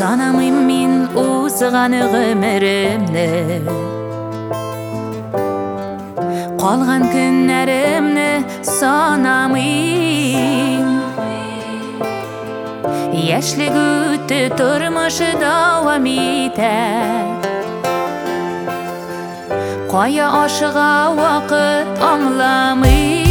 Санамыйм мин узган гомеремне, калган күннәремне санамыйм. Яшьлек үтте, тормыш дәвам итә, кая ашыга вакыт аңламыйм.